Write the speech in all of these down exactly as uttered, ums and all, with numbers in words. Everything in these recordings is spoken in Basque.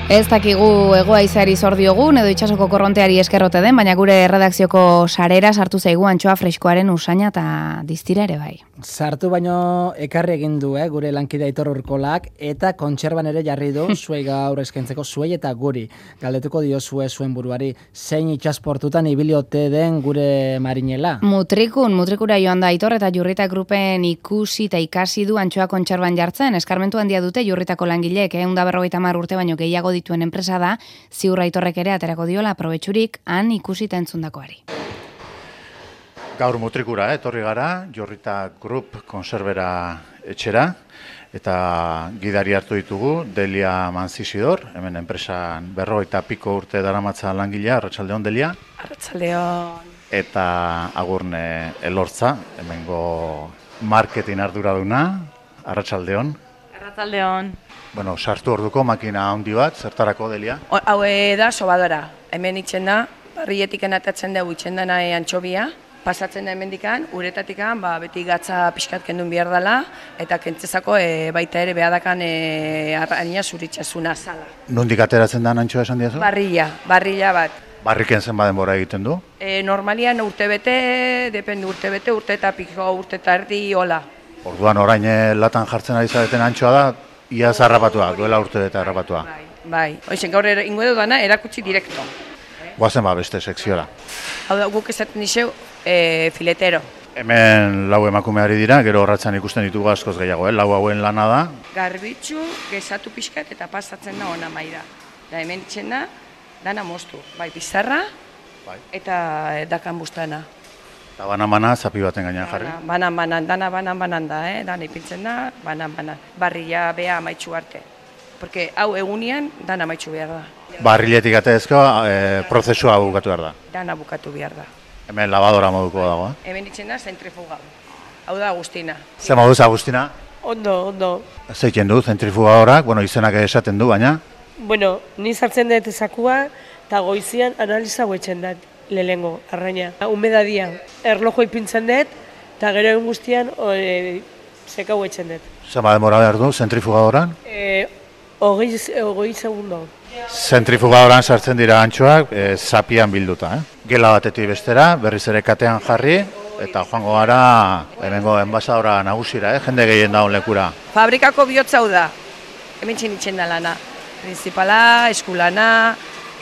Ez dakigu hego haizeari zor diogun edo itsasoko korronteari eskerrote den, baina gure erredakzioko sarera sartu zaigu antxoa freskoaren usaina eta distira ere bai. Sartu baino ekarri egin du, eh, gure lankide Aitor Urkolak, eta kontserban ere jarri du zuei gaur eskaintzeko zuei eta guri. Galdetuko diozue zuen buruari zein itsasportutan ibili ote den gure marinela. Mutrikun, mutrikura joan da Aitor eta Jurrita Grupen ikusi eta ikasi du antxoa kontserban jartzen. Eskarmentu handia dute Jurritako langileek, ehun eta berrogeita hamar urte baino gehiago dituen enpresa da, ziur Aitorrek ere aterako diola aprobetxurik han ikusita entzundakoari. Gaur mutrikura, eh, etorri gara, Jurrita Group konserbera etxera, eta gidari hartu ditugu, Delia Manzisidor, hemen enpresan berrogeita piko urte daramatza langilea, Arratsaldeon Delia. Arratsaldeon. Eta Agurne Elortza, hemengo marketing arduraduna, Arratsaldeon. Arratsaldeon. Bueno, sartu orduko makina handi bat, zertarako Delia? Hau da sobadora, hemen itzen da, barrietik enatatzen dugu itzen dena antxobia, pasatzen da hemendikan, uretatikan, ba, beti gatza pixkat kendun behar dela, eta kentzezako e, baita ere behadakan e, arraina zuritzazuna zala. Nondik ateratzen da antxoa esan diazu? Barrila, barrila bat. Barriken zenba denbora egiten du? E, normalian urte bete, dependu urte bete, urte eta piko, urte eta erdi, hola. Orduan orain latan jartzen ari zareten antxoa da, ia zarrapatua, duela urte bete harrapatua. Bai, bai. Hoizen gaur ingo edo dana erakutsi direkto. Guazen ba beste sekziora. Hau da, guk esaten dixeu, e, filetero. Hemen lau emakumeari dira, gero horratzen ikusten ditugu askoz gehiago, eh? Lau hauen lana da. Garbitzu, gezatu pixkat eta pasatzen da ona maira. Da hemen itzen da, dana moztu. Bai, bizarra bai. Eta dakan bustana. Eta banan-banan, zapi baten gainean jarri. Banan-banan, dana banan-banan da, eh? Dana ipintzen da, banan-banan. Barria bea amaitxu arte. Porque hau egunian, dana amaitxu behar da. Barriletik atezko, e, prozesua bukatu behar da. Dana bukatu behar da. Hemen lavadora moduko dago, eh? Hemen itzen da, zentrifuga. Hau da Agustina. Zer moduz, Agustina? Ondo, ondo. Zeiten du, zentrifugadorak, bueno, izenak esaten du, baina? Bueno, ni sartzen dut ezakua, eta goizian analiza huetzen dut, lehengo, arraina. Humedadia, erlojo ipintzen dut, eta gero egun guztian e, seka huetzen dut. Zer denbora behar du, zentrifugadoran? E, Ogei, ogei segundo. Zentrifugadoran sartzen dira antxoak, e, zapian bilduta, eh? Gela batetik bestera, berriz ere katean jarri, eta joango gara, hemengo enbasadora nagusira, eh? Jende gehien daun lekura. Fabrikako bihotza hau da, hemen txinitzen da lana. Principala, eskulana,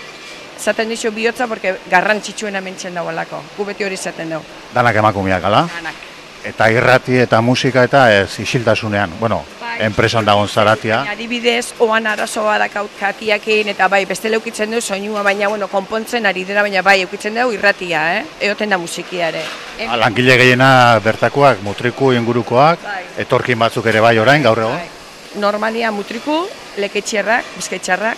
zaten dixo bihotza, porque garrantzitsuena hemen txen dagoelako. Gu beti hori zaten dugu. Danak emakumeak, ala? Danak. Eta irrati eta musika eta ez isiltasunean, bueno, bai. Enpresan dagoen zaratia. Adibidez, oan arazoa da katiakin, eta bai, beste leukitzen du soinua, baina, bueno, konpontzen ari dira, baina bai, eukitzen dugu irratia, eh? Eoten da musikia ere. Em... Langile gehiena bertakoak, mutriku ingurukoak, bai. Etorkin batzuk ere bai orain, gaur egon? Bai. Normalia mutriku, leketxerrak, bizkaitxarrak,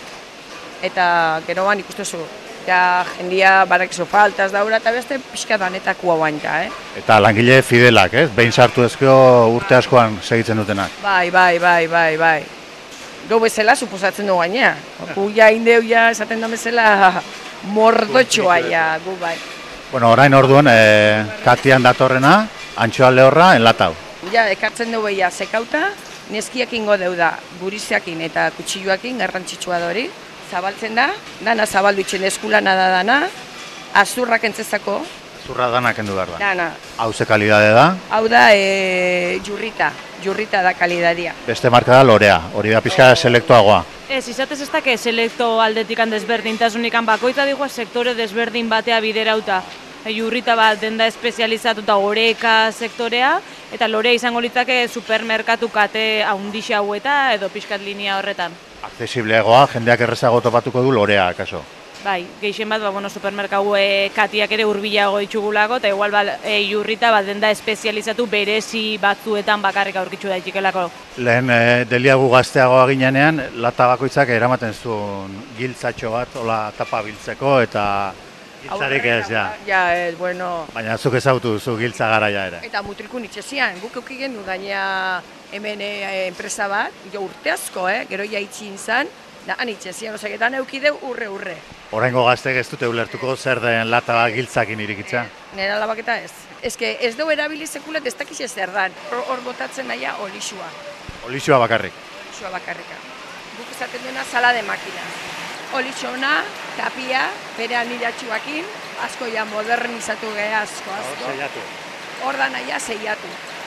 eta geroan ikustezu. Ja, jendia barakizu faltaz daura eta beste pixka danetako hauan ja, eh? Eta langile fidelak, ez? Behin sartu ezkio urte askoan segitzen dutenak. Bai, bai, bai, bai, bai. Gau bezala, suposatzen du gaina. Gu ja indeu ja esaten da bezala mordotxoa ja, gu bai. Bueno, orain orduan, e, katian datorrena, antxoa lehorra, enlatau. Ja, ekartzen dugu ja, sekauta, neskiak ingo deu da, guriziakin eta kutsilloakin, garrantzitsua da hori. Zabaltzen da, dana zabaldu itxen eskulana da dana, azurrak entzezako. Azurra dana kendu behar da. Dana. Hau ze kalidade da? Hau da e, jurrita, jurrita da kalidadia. Beste marka da lorea, hori da pixka selektoagoa. Ez, izatez ez dake selekto aldetikan desberdintasunikan bakoitza digua sektore desberdin batea biderauta. Jurrita bat denda espezializatuta oreka sektorea, eta lorea izango litzake supermerkatu kate haundixa haueta edo pixkat linea horretan. Accesibleagoa, jendeak errezago topatuko du lorea, kaso? Bai, gehien bat, ba, bueno, supermerkau e, katiak ere hurbilago ditugulako, eta igual ba, e, jurrita bat denda espezializatu berezi batzuetan bakarrik aurkitzu daitikelako. Lehen e, Deliagu gazteagoa ginenean, lata bakoitzak eramaten zuen giltzatxo bat, ola tapa biltzeko, eta giltzarik ez, ja. Ja, ez, bueno... Baina zuk ezautu zu giltza garaia ere. Eta mutrikun itxezian, guk eukigen du gaina hemen e, enpresa bat, jo urte asko, eh? Gero ja itxin zan, da han itxezian, osaketan eukideu urre-urre. Oraingo gaztek ez dute ulertuko zer den lata bat giltzakin irikitza? Nera labaketa ez. Ez que ez dugu erabili sekulat ez dakiz zer dan. Hor botatzen naia olixua. Olixua bakarrik? Olixua bakarrika. Guk izaten duena sala de makina. olixona, tapia, bere aniratxuakin, asko ja modernizatu geha asko, asko. Zeiatu. Hor da naia zeiatu.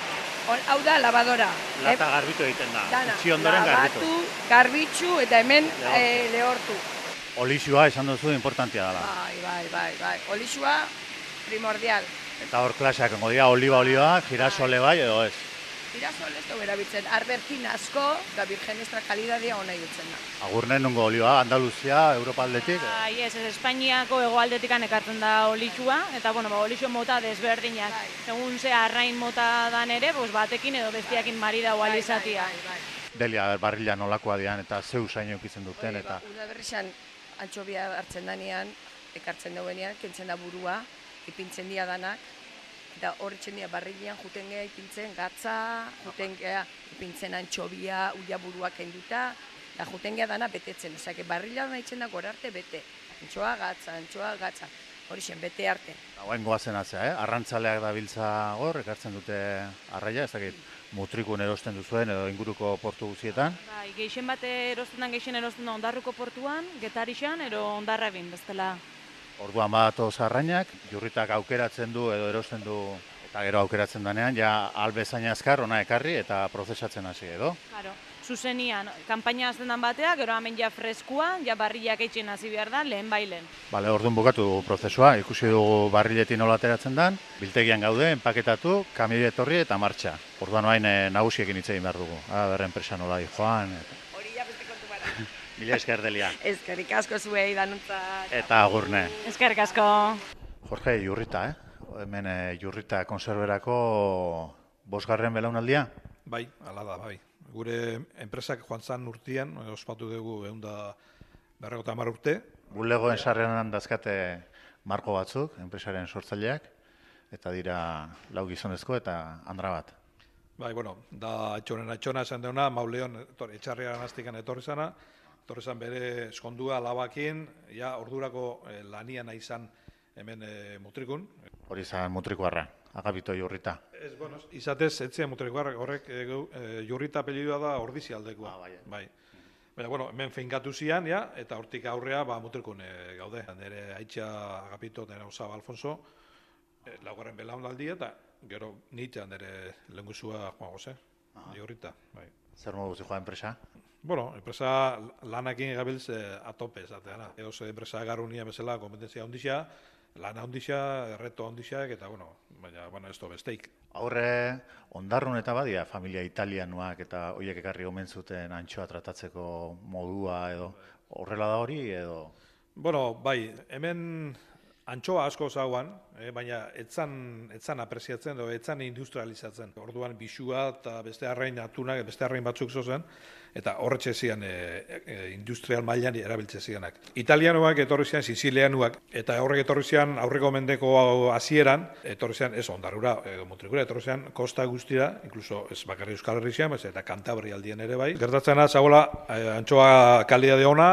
Hau da, lavadora. Lata garbitu egiten da. Dana, Utzi ondoren garbitu. lavatu, garbitzu eta hemen eh, lehortu. Olixua esan duzu importantia dela. Bai, bai, bai, bai. Olixua primordial. Eta hor klaseak ongo dira, oliba, oliba, girasole bai edo ez. Girasol ez dugu erabiltzen, arberzin asko, da virgen extra kalidadea ona dutzen da. Agurnen nungo oliba, Andaluzia, Europa aldetik. Bai, ez, ez, Espainiako hegoaldetik ekartzen da olixua, eta bueno, ba, olixo mota desberdinak. Bai. Egun ze arrain mota dan ere, pues, batekin edo bestiakin marida Bai, ualizatia. bai, bai, bai. Delia, barrila nolakoa dian eta zeu zaino ikitzen duten. Hori, eta ba, udaberrixan antxobia hartzen danean, ekartzen dauenean, kentzen da burua, ipintzen dia danak, eta horretzen dira barrilean juten geha ipintzen gatza, juten geha ipintzen antxobia, uia buruak enduta, eta juten geha dana betetzen. Osea, barrilean nahitzen da gora arte bete. Antxoa gatza, antxoa gatza. Hori zen, bete arte. Hauen goazen atzea, eh? Arrantzaleak dabiltza hor, ekartzen dute arraia, ez dakit, mutrikun erosten duzuen edo inguruko portu guztietan. Bai, geixen bat erosten dan, geixen erosten da Ondarruko portuan, Getarixan, ero Ondarrabin, bestela. Orduan badatoz arrainak, jurritak aukeratzen du edo erosten du, eta gero aukeratzen danean, ja albezain azkar ona ekarri eta prozesatzen hasi edo. Claro. Zuzenian, kanpaina azten dan batea, gero hemen ja freskua, ja barrilak eitzen hasi behar da, lehen bailen. Bale, orduan bukatu dugu prozesua, ikusi dugu barriletin nola ateratzen dan, biltegian gaude, enpaketatu, kamioi etorri eta martxa. Orduan oain e, nagusiekin hitz egin behar dugu, ah, berren enpresa nola di joan. Eta... Hori ja beste kontu bara. Mila esker Delia. Ezkerrik asko zuei danuntzat. Eta agurne. Eskerrik asko. Jorge, Jurrita, eh? Hemen e, Jurrita konserberako bosgarren belaunaldia? Bai, ala da, bai. Gure enpresak joan zan urtean, ospatu dugu ehun da berrogota hamar urte. Bulegoen sarreran dazkate marko batzuk, enpresaren sortzaileak, eta dira lau gizonezko eta andra bat. Bai, bueno, da atxonen atxona esan deuna, Mauleon etxarriaren aztikan etorri zana, etorri zan bere eskondua labakin, ja ordurako eh, lanian izan hemen eh, mutrikun. Hori zan mutrikuarra, Agapito Jurrita. Ez, bueno, izatez, etzia mutrikuarra, horrek e, Jurrita apellidua da Ordizi aldekoa. Ah, bai. bai. Baina, bueno, hemen finkatu zian, ja, eta hortik aurrea, ba, mutrikun e, gaude. Nere Aitxa Agapito, nire Osaba Alfonso, e, laugarren belaunaldi, eta gero nitea nire lehengusua Juan Jose, Jurrita. Bai. Zer modu zijoa enpresa? Bueno, enpresa lanakin gabiltz e, atope, esateana. Eoz enpresa garunia bezala, kompetentzia ondixea, lana ondixea, erreto ondixeak, eta, bueno, baina, bueno, ez to besteik. Aurre, ondarrun eta badia, familia italianuak eta hoiek ekarri omen zuten antxoa tratatzeko modua edo, horrela da hori edo... Bueno, bai, hemen antxoa asko zauan, eh, baina etzan, etzan apreziatzen, edo etzan industrializatzen. Orduan bisua eta beste arrain atunak, beste arrain batzuk zozen, eta horretxe zian e, e, industrial mailan erabiltze zianak. Italianoak etorri zian, Sicilianuak, eta horrek etorri zian aurreko mendeko hasieran, etorri zian, ez ondarrura, edo mutrikura, etorri zian kosta guztira, inkluso ez bakarri Euskal Herri zian, eta Kantabria aldien ere bai. Gertatzen da, zagoela, e, antxoa kalidade ona,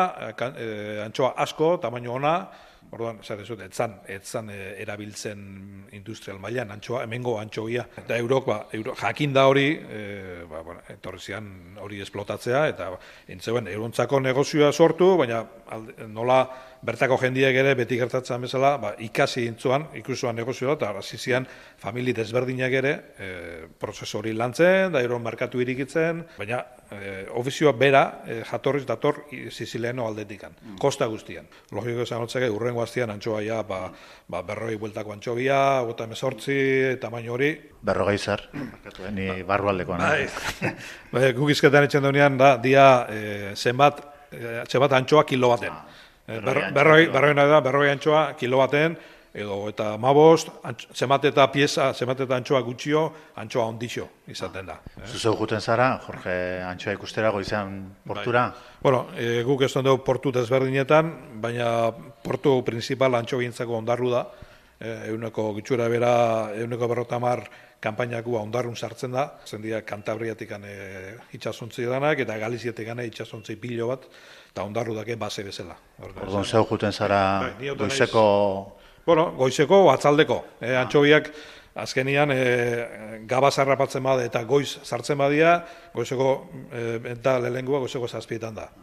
e, antxoa asko, tamaino ona, orduan, esaten zut, etzan, etzan e, erabiltzen industrial mailan antxoa, hemengo antxoia. Eta eurok, ba, euro, jakin da hori, e, ba, bueno, etorri zian hori esplotatzea, eta entzeuen, eurontzako negozioa sortu, baina alde, nola bertako jendiek ere beti gertatzen bezala, ba, ikasi intzuan, ikusuan negozioa, eta hasi zian famili desberdinak ere e, prozesu hori lantzen, da euron markatu irikitzen, baina e, ofizioa bera e, jatorriz dator Siciliano aldetikan, mm. kosta guztian. Logiko esan hotzake, urrengo aztian antxoa ja, ba, ba, berroi bueltako antxobia, gota emezortzi, tamaino hori. Berrogei zer, ni barrualdekoan. Bai, bai, guk izketan etxen duenean, da, dia e, zenbat, e, zenbat antxoa kilo baten. Ah. Berroi, berroi nahi da, berroi antxoa kilo baten, edo eta mabost, zemat eta pieza, zemat eta antxoa gutxio, antxoa ondixo izaten da. Eh? Zuzeu juten zara, Jorge, antxoa ikustera goizan portura? Bai. Bueno, e, guk ez dugu portu desberdinetan, baina portu principal antxoa gintzako ondarru da, e, euneko gutxura bera, euneko berrotamar kanpainakua ondarrun sartzen da, zendia Kantabriatik e, itxasontzi danak, eta Galiziatik itxasontzi pilo bat, eta ondarru dake base bezala. Orduan zeu juten zara bai, goizeko... Bueno, goizeko atzaldeko. E, antxobiak azkenian e, gaba zarrapatzen bada eta goiz sartzen badia, goizeko e, eta lehenengua goizeko zazpietan da.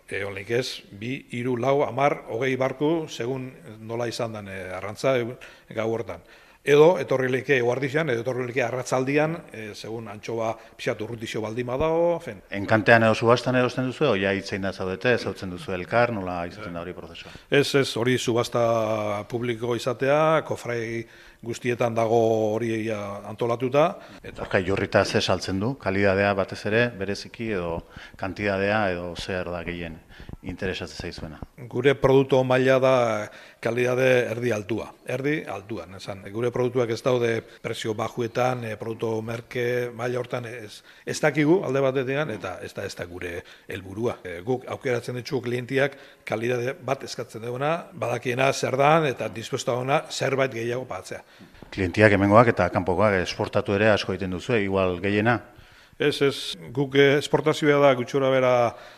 E, Onlik ez, bi, hiru, lau, hamar, hogei barku, segun nola izan den e, arrantza e, gau hortan. Edo, etorri leke guardixan, edo etorri leke arratzaldian, e, segun antxoa pixat urrutixo baldin badao, fen. Enkantean edo subastan edo esten duzu, oia hitzein da zaudete, zautzen duzu elkar, nola izaten da hori prozesua? Ez, ez, hori subasta publiko izatea, kofrai guztietan dago hori antolatuta. Eta Orkai, Jurrita ze saltzen du, kalidadea batez ere, bereziki, edo kantidadea, edo zer da gehien interesatzen zaizuena. Gure produktu maila da kalidade erdi altua. Erdi altuan, esan. Gure produktuak ez daude prezio bajuetan, e, produktu merke maila hortan ez, ez dakigu alde batetik, eta ez da ez da gure helburua. E, guk aukeratzen ditugu klientiak kalidade bat eskatzen duguna, badakiena zer dan eta dispuesta duguna zerbait gehiago batzea. Klientiak hemengoak eta kanpokoak esportatu ere asko egiten duzu, igual gehiena? Ez, ez, guk esportazioa da gutxora bera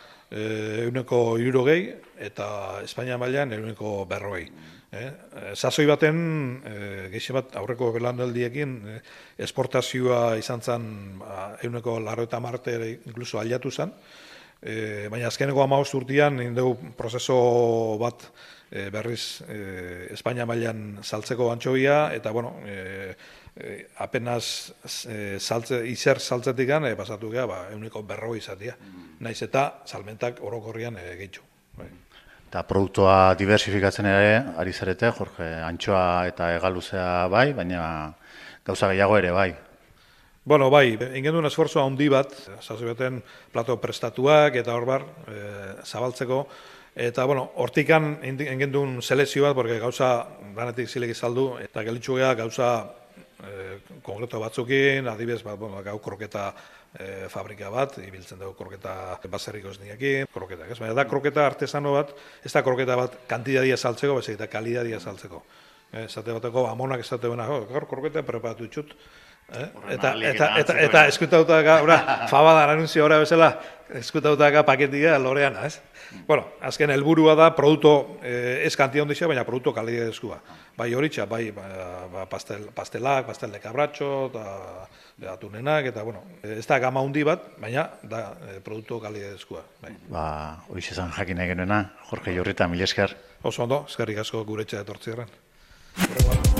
euneko hirurogei eta Espainia mailan euneko berrogei. Eh? Sasoi baten, e, gehiago bat aurreko belandaldiekin, e, esportazioa izan zen euneko larroeta marte inkluso aliatu zen, e, baina azkeneko hamabost urtean indegu prozeso bat e, berriz e, Espainia mailan saltzeko antxobia, eta bueno, e, e, apenas e, saltze, izer saltzetik e, pasatu geha, ba, euneko berrogei izatea. Naiz eta salmentak orokorrian e, gehitxu. Bai. Eta produktua diversifikatzen ere, ari zarete, Jorge, antxoa eta hegaluzea bai, baina gauza gehiago ere bai. Bueno, bai, ingen duen esforzoa handi bat, zazioeten plato prestatuak eta hor bar, e, zabaltzeko, eta, bueno, hortikan ingen duen selezio bat, porque gauza danetik zilegi saldu, eta gelitxu geha gauza e, konkreto batzukin, adibidez, bat, bueno, gau kroketa e, fabrika bat, ibiltzen dugu kroketa baserriko esniekin, kroketak, ez? Baina da kroketa artesano bat, ez da kroketa bat kantidadia saltzeko, bezik eta kalidadia saltzeko. E, esate bateko, amonak esate bena, oh, gaur kroketa preparatu ditut, eh? eta, eta, eta, eta eskutautaka, faba da anunzio ora bezala, eskutautaka paketia lorean, ez? Bueno, azken helburua da produktu eh, ez kantia ondixea, baina produktu kalidadezkoa. Bai horitxa, bai ba, ba, pastel, pastelak, pastel de cabratxo, eta atunenak, eta bueno, ez da gama handi bat, baina da eh, produktu kalidadezkoa. Bai. Ba, horixe zan jakin nahi genuena, Jorge Jurrita, mila esker. Oso ondo, eskerrik asko guretxa etortzierren.